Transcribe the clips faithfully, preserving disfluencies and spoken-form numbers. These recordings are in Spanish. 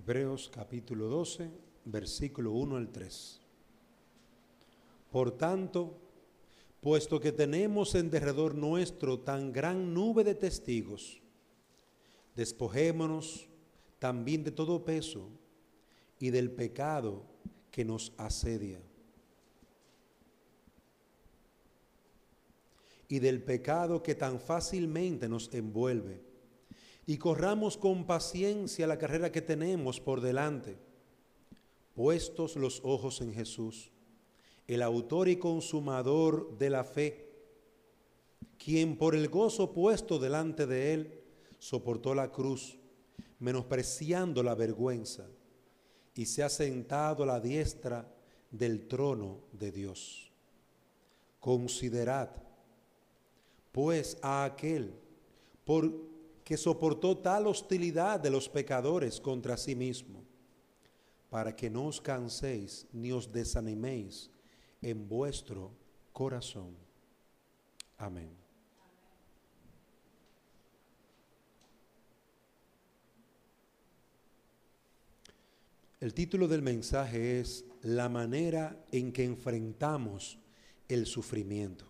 Hebreos capítulo doce, versículo uno al tres. Por tanto, puesto que tenemos en derredor nuestro tan gran nube de testigos, despojémonos también de todo peso y del pecado que nos asedia, y del pecado que tan fácilmente nos envuelve, y corramos con paciencia la carrera que tenemos por delante, puestos los ojos en Jesús, el autor y consumador de la fe, quien por el gozo puesto delante de él soportó la cruz, menospreciando la vergüenza, y se ha sentado a la diestra del trono de Dios. Considerad, pues, a aquel por que soportó tal hostilidad de los pecadores contra sí mismo, para que no os canséis ni os desaniméis en vuestro corazón. Amén. El título del mensaje es La manera en que enfrentamos el sufrimiento.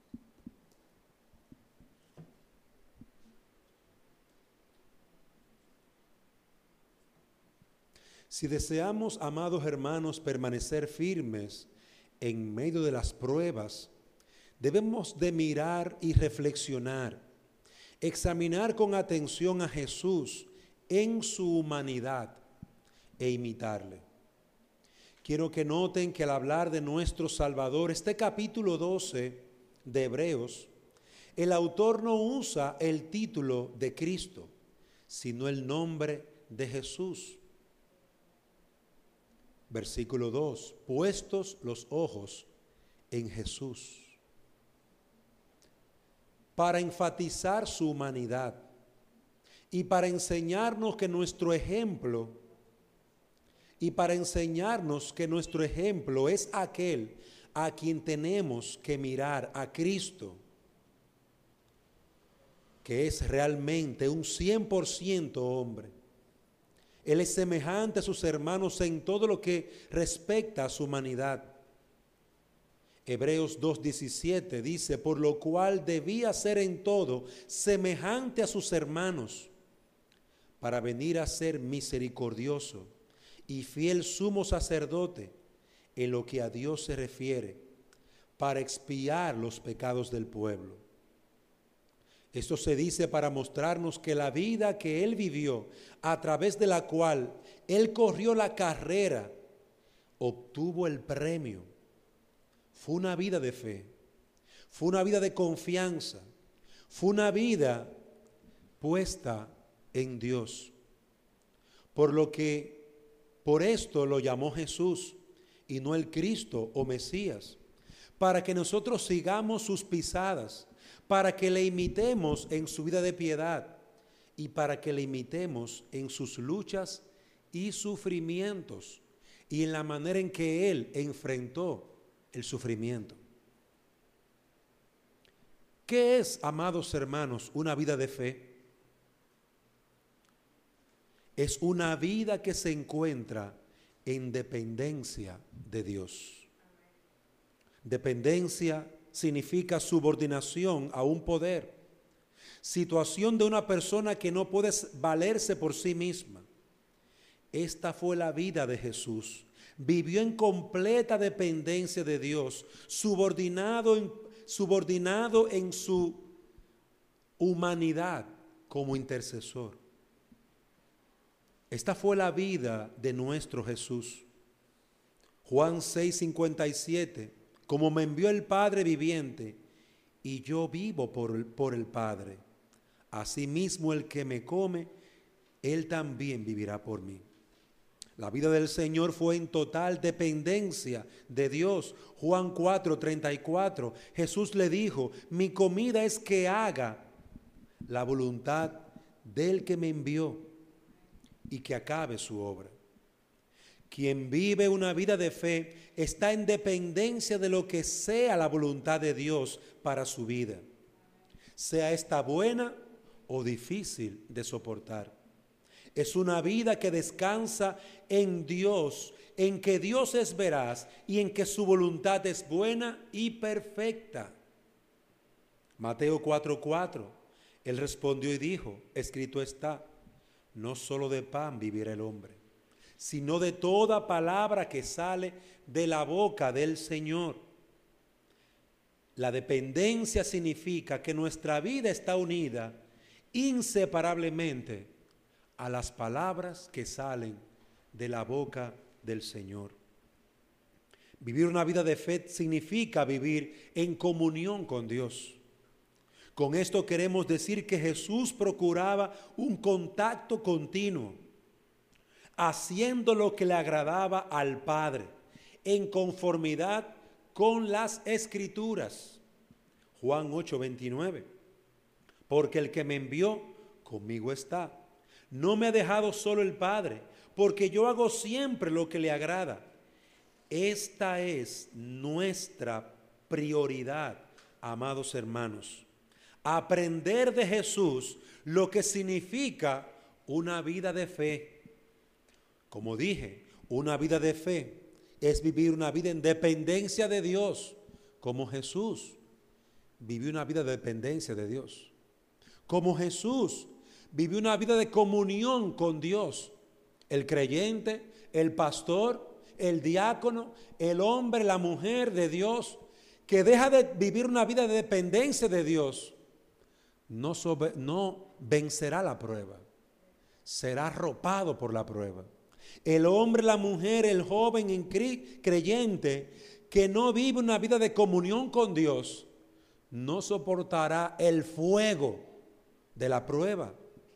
Si deseamos, amados hermanos, permanecer firmes en medio de las pruebas, debemos de mirar y reflexionar, examinar con atención a Jesús en su humanidad e imitarle. Quiero que noten que al hablar de nuestro Salvador, este capítulo doce de Hebreos, el autor no usa el título de Cristo, sino el nombre de Jesús. Versículo dos, puestos los ojos en Jesús, para enfatizar su humanidad y para enseñarnos que nuestro ejemplo y para enseñarnos que nuestro ejemplo es aquel a quien tenemos que mirar, a Cristo, que es realmente un cien por ciento hombre. Él es semejante a sus hermanos en todo lo que respecta a su humanidad. Hebreos dos diecisiete dice, por lo cual debía ser en todo semejante a sus hermanos, para venir a ser misericordioso y fiel sumo sacerdote en lo que a Dios se refiere, para expiar los pecados del pueblo. Esto se dice para mostrarnos que la vida que Él vivió, a través de la cual Él corrió la carrera, obtuvo el premio. Fue una vida de fe, fue una vida de confianza, fue una vida puesta en Dios. Por lo que, por esto lo llamó Jesús y no el Cristo o Mesías, para que nosotros sigamos sus pisadas, para que le imitemos en su vida de piedad y para que le imitemos en sus luchas y sufrimientos y en la manera en que Él enfrentó el sufrimiento. ¿Qué es, amados hermanos, una vida de fe? Es una vida que se encuentra en dependencia de Dios. Dependencia significa subordinación a un poder, situación de una persona que no puede valerse por sí misma. Esta fue la vida de Jesús. Vivió en completa dependencia de Dios, subordinado en, subordinado en su humanidad como intercesor. Esta fue la vida de nuestro Jesús. Juan seis cincuenta y siete, como me envió el Padre viviente, y yo vivo por, por el Padre, asimismo el que me come, él también vivirá por mí. La vida del Señor fue en total dependencia de Dios. Juan cuatro treinta y cuatro, Jesús le dijo, mi comida es que haga la voluntad del que me envió y que acabe su obra. Quien vive una vida de fe está en dependencia de lo que sea la voluntad de Dios para su vida, sea esta buena o difícil de soportar. Es una vida que descansa en Dios, en que Dios es veraz y en que su voluntad es buena y perfecta. Mateo cuatro cuatro. Él respondió y dijo, escrito está, no solo de pan vivirá el hombre, sino de toda palabra que sale de la boca del Señor. La dependencia significa que nuestra vida está unida inseparablemente a las palabras que salen de la boca del Señor. Vivir una vida de fe significa vivir en comunión con Dios. Con esto queremos decir que Jesús procuraba un contacto continuo, haciendo lo que le agradaba al Padre, en conformidad con las Escrituras. Juan ocho veintinueve. Porque el que me envió, conmigo está. No me ha dejado solo el Padre, porque yo hago siempre lo que le agrada. Esta es nuestra prioridad, amados hermanos. Aprender de Jesús lo que significa una vida de fe. Como dije, una vida de fe es vivir una vida en dependencia de Dios, como Jesús vivió una vida de dependencia de Dios. Como Jesús vivió una vida de comunión con Dios. El creyente, el pastor, el diácono, el hombre, la mujer de Dios, que deja de vivir una vida de dependencia de Dios, no, sobre, no vencerá la prueba, será arropado por la prueba. El hombre, la mujer, el joven en creyente que no vive una vida de comunión con Dios, no soportará el fuego de la prueba,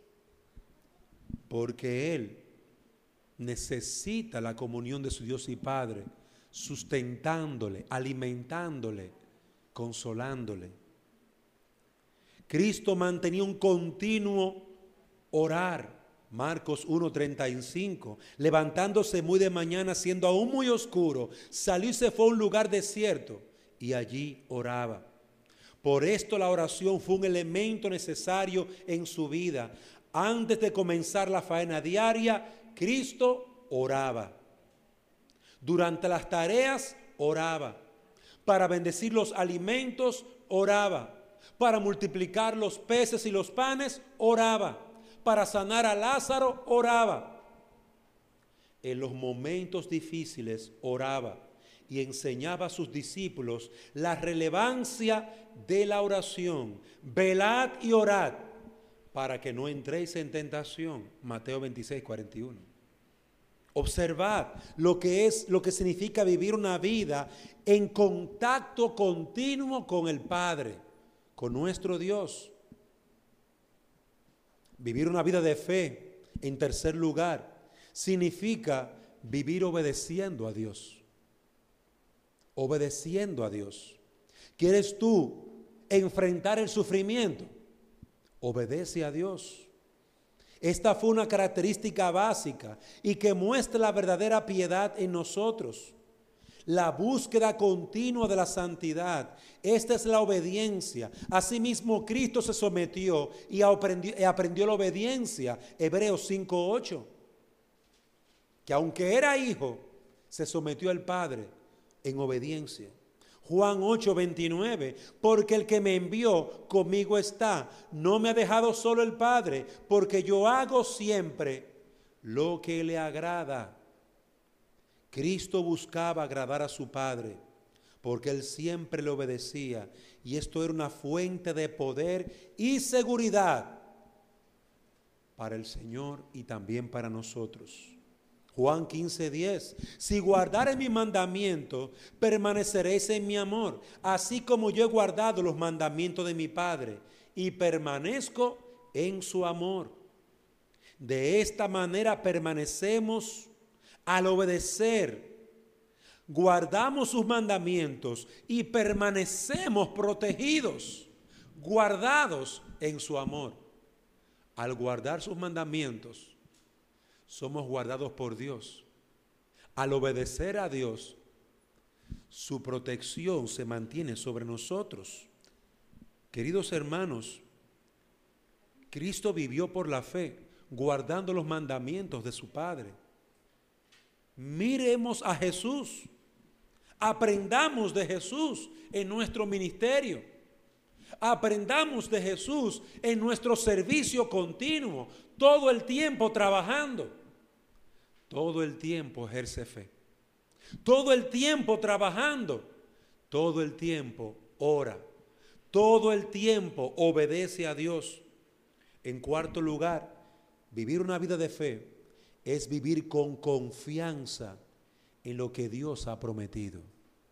porque él necesita la comunión de su Dios y Padre, sustentándole, alimentándole, consolándole. Cristo mantenía un continuo orar. Marcos uno treinta y cinco. Levantándose muy de mañana, siendo aún muy oscuro, salió y se fue a un lugar desierto y allí oraba. Por esto la oración fue un elemento necesario en su vida. Antes de comenzar la faena diaria, Cristo oraba. Durante las tareas, oraba. Para bendecir los alimentos, oraba. Para multiplicar los peces y los panes, oraba. Para sanar a Lázaro, oraba. En los momentos difíciles, oraba y enseñaba a sus discípulos la relevancia de la oración. Velad y orad para que no entréis en tentación. Mateo veintiséis, cuarenta y uno. Observad lo que es, lo que significa vivir una vida en contacto continuo con el Padre, con nuestro Dios. Vivir una vida de fe, en tercer lugar, significa vivir obedeciendo a Dios. Obedeciendo a Dios. ¿Quieres tú enfrentar el sufrimiento? Obedece a Dios. Esta fue una característica básica y que muestra la verdadera piedad en nosotros. La búsqueda continua de la santidad. Esta es la obediencia. Asimismo, Cristo se sometió y aprendió, y aprendió la obediencia. Hebreos cinco ocho. Que aunque era hijo, se sometió al Padre en obediencia. Juan ocho veintinueve. Porque el que me envió conmigo está. No me ha dejado solo el Padre, porque yo hago siempre lo que le agrada. Cristo buscaba agradar a su Padre, porque Él siempre le obedecía, y esto era una fuente de poder y seguridad para el Señor y también para nosotros. Juan quince diez. Si guardareis mi mandamiento, permaneceréis en mi amor, así como yo he guardado los mandamientos de mi Padre y permanezco en su amor. De esta manera permanecemos al obedecer, guardamos sus mandamientos y permanecemos protegidos, guardados en su amor. Al guardar sus mandamientos, somos guardados por Dios. Al obedecer a Dios, su protección se mantiene sobre nosotros. Queridos hermanos, Cristo vivió por la fe, guardando los mandamientos de su Padre. Miremos a Jesús. Aprendamos de Jesús en nuestro ministerio. Aprendamos de Jesús en nuestro servicio continuo. Todo el tiempo trabajando. Todo el tiempo ejerce fe. Todo el tiempo trabajando. Todo el tiempo ora. Todo el tiempo obedece a Dios. En cuarto lugar, vivir una vida de fe es vivir con confianza en lo que Dios ha prometido.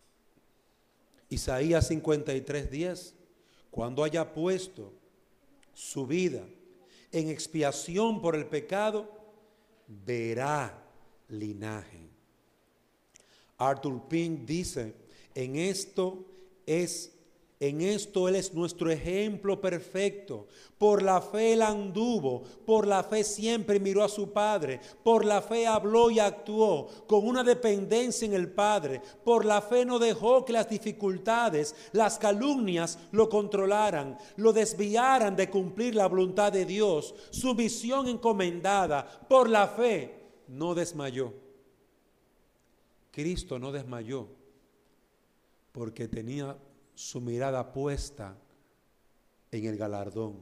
Isaías cincuenta y tres, diez, cuando haya puesto su vida en expiación por el pecado, verá linaje. Arthur Pink dice, en esto es En esto Él es nuestro ejemplo perfecto. Por la fe Él anduvo, por la fe siempre miró a su Padre, por la fe habló y actuó con una dependencia en el Padre, por la fe no dejó que las dificultades, las calumnias lo controlaran, lo desviaran de cumplir la voluntad de Dios, su misión encomendada. Por la fe no desmayó. Cristo no desmayó porque tenía su mirada puesta en el galardón.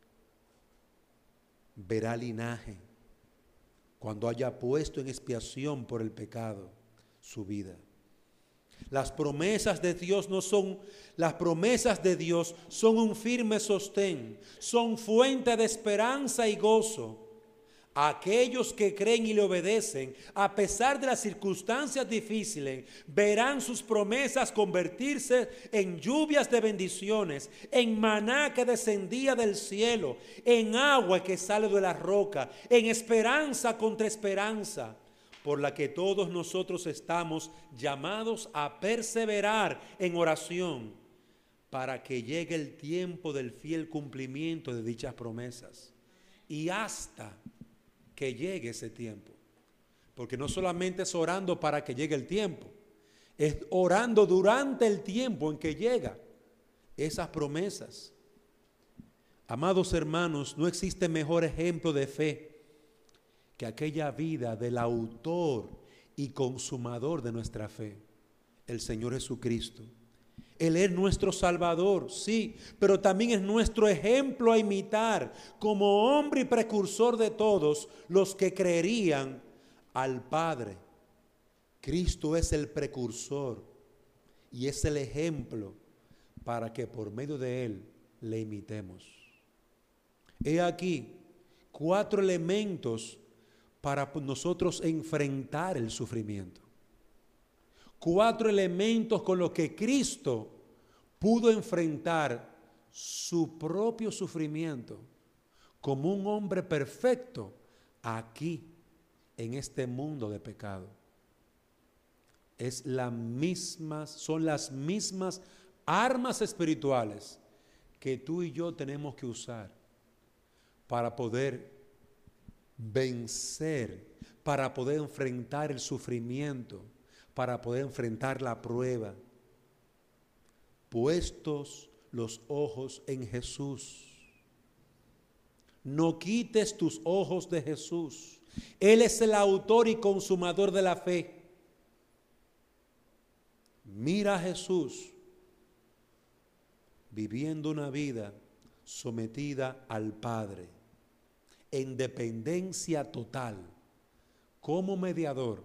Verá linaje cuando haya puesto en expiación por el pecado su vida. Las promesas de Dios no son, las promesas de Dios son un firme sostén, son fuente de esperanza y gozo. Aquellos que creen y le obedecen, a pesar de las circunstancias difíciles, verán sus promesas convertirse en lluvias de bendiciones, en maná que descendía del cielo, en agua que sale de la roca, en esperanza contra esperanza, por la que todos nosotros estamos llamados a perseverar en oración, para que llegue el tiempo del fiel cumplimiento de dichas promesas. Y hasta que llegue ese tiempo, porque no solamente es orando para que llegue el tiempo, es orando durante el tiempo en que llega esas promesas. Amados hermanos, no existe mejor ejemplo de fe que aquella vida del autor y consumador de nuestra fe, el Señor Jesucristo. Él es nuestro Salvador, sí, pero también es nuestro ejemplo a imitar como hombre y precursor de todos los que creerían al Padre. Cristo es el precursor y es el ejemplo para que por medio de Él le imitemos. He aquí cuatro elementos para nosotros enfrentar el sufrimiento. Cuatro elementos con los que Cristo pudo enfrentar su propio sufrimiento como un hombre perfecto aquí en este mundo de pecado. Es la misma, son las mismas armas espirituales que tú y yo tenemos que usar para poder vencer, para poder enfrentar el sufrimiento, para poder enfrentar la prueba. Puestos los ojos en Jesús. No quites tus ojos de Jesús. Él es el autor y consumador de la fe. Mira a Jesús viviendo una vida sometida al Padre, en dependencia total, como mediador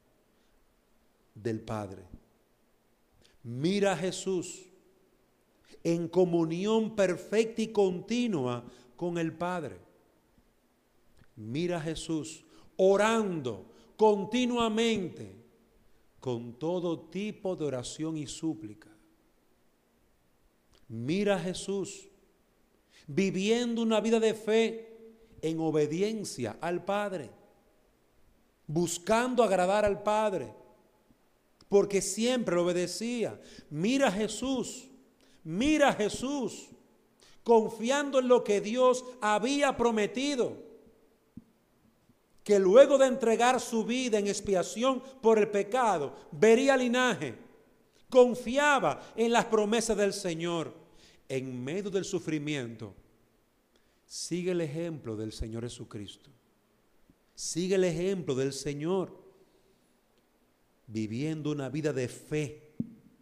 del Padre. Mira a Jesús en comunión perfecta y continua con el Padre. Mira a Jesús orando continuamente con todo tipo de oración y súplica. Mira a Jesús viviendo una vida de fe en obediencia al Padre, buscando agradar al Padre, porque siempre lo obedecía. Mira a Jesús, mira a Jesús, confiando en lo que Dios había prometido, que luego de entregar su vida en expiación por el pecado, vería linaje. Confiaba en las promesas del Señor. En medio del sufrimiento, Sigue el ejemplo del Señor Jesucristo. Sigue el ejemplo del Señor viviendo una vida de fe,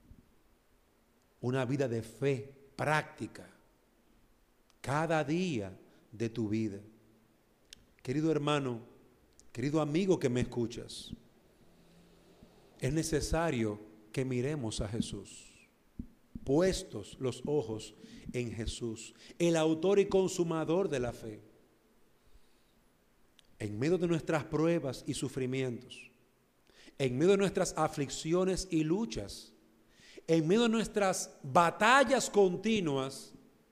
una vida de fe práctica, cada día de tu vida. Querido hermano, querido amigo que me escuchas, es necesario que miremos a Jesús, puestos los ojos en Jesús, el autor y consumador de la fe. En medio de nuestras pruebas y sufrimientos, en medio de nuestras aflicciones y luchas, en medio de nuestras batallas continuas,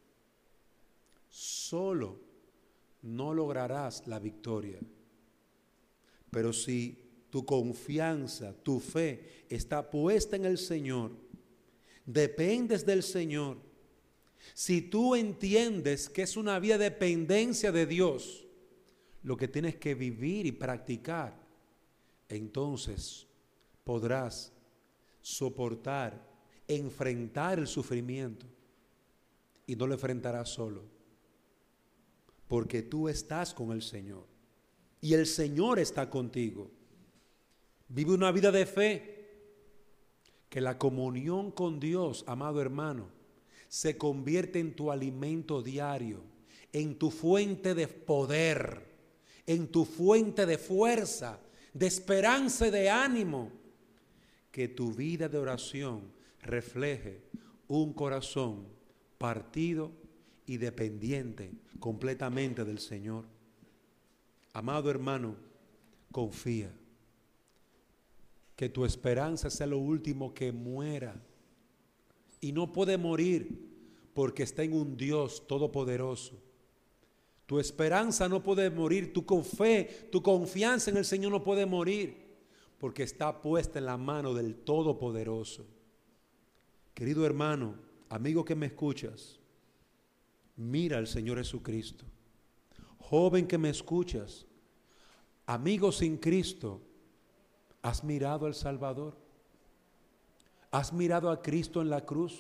solo no lograrás la victoria. Pero si tu confianza, tu fe está puesta en el Señor, dependes del Señor, si tú entiendes que es una vida de dependencia de Dios, lo que tienes que vivir y practicar, entonces podrás soportar, enfrentar el sufrimiento y no lo enfrentarás solo, porque tú estás con el Señor y el Señor está contigo. Vive una vida de fe, que la comunión con Dios, amado hermano, se convierte en tu alimento diario, en tu fuente de poder, en tu fuente de fuerza, de esperanza y de ánimo. Que tu vida de oración refleje un corazón partido y dependiente completamente del Señor. Amado hermano, confía. Que tu esperanza sea lo último que muera. Y no puede morir porque está en un Dios todopoderoso. Tu esperanza no puede morir, tu fe, tu confianza en el Señor no puede morir porque está puesta en la mano del Todopoderoso. Querido hermano, amigo que me escuchas, mira al Señor Jesucristo. Joven que me escuchas, amigo sin Cristo, ¿has mirado al Salvador? ¿Has mirado a Cristo en la cruz?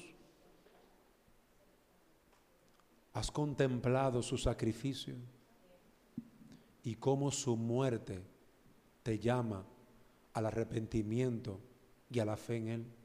¿Has contemplado su sacrificio y cómo su muerte te llama al arrepentimiento y a la fe en Él?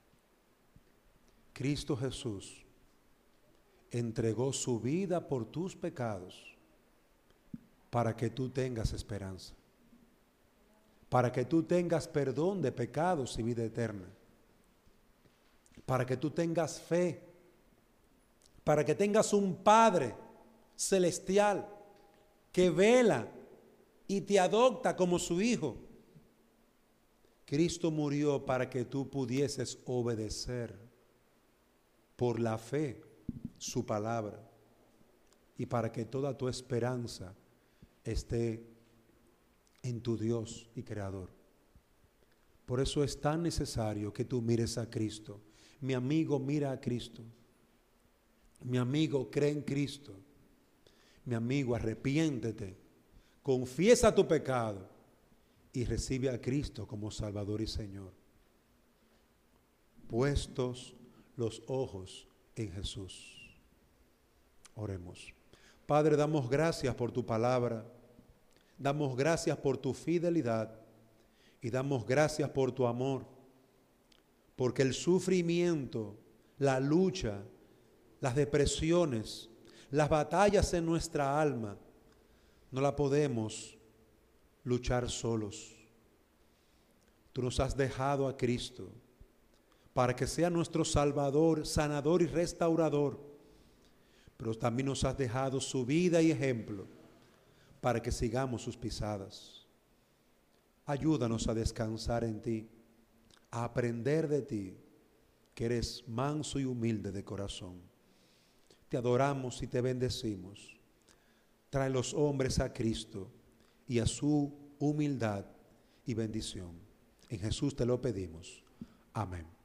Cristo Jesús entregó su vida por tus pecados para que tú tengas esperanza, para que tú tengas perdón de pecados y vida eterna, para que tú tengas fe, para que tengas un Padre celestial que vela y te adopta como su hijo. Cristo murió para que tú pudieses obedecer por la fe su palabra y para que toda tu esperanza esté en tu Dios y Creador. Por eso es tan necesario que tú mires a Cristo. Mi amigo, mira a Cristo. Mi amigo, cree en Cristo. Mi amigo, arrepiéntete, confiesa tu pecado y recibe a Cristo como Salvador y Señor. Puestos los ojos en Jesús. Oremos. Padre, damos gracias por tu palabra, damos gracias por tu fidelidad y damos gracias por tu amor, porque el sufrimiento, la lucha, las depresiones, las batallas en nuestra alma, no la podemos luchar solos. Tú nos has dejado a Cristo para que sea nuestro Salvador, sanador y restaurador, pero también nos has dejado su vida y ejemplo para que sigamos sus pisadas. Ayúdanos a descansar en ti, a aprender de ti, que eres manso y humilde de corazón. Te adoramos y te bendecimos. Trae los hombres a Cristo y a su humildad y bendición. En Jesús te lo pedimos. Amén.